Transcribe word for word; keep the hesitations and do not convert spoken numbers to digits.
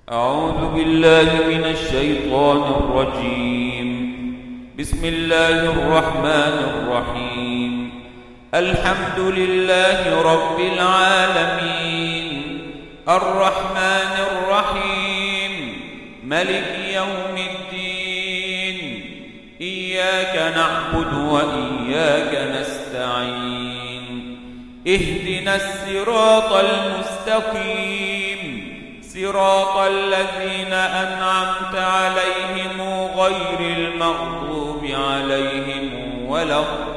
أعوذ بالله من الشيطان الرجيم. بسم الله الرحمن الرحيم. الحمد لله رب العالمين، الرحمن الرحيم، ملك يوم الدين. إياك نعبد وإياك نستعين. اهدنا الصراط المستقيم، صراط الذين أنعمت عليهم غير المغضوب عليهم ولا الضالين.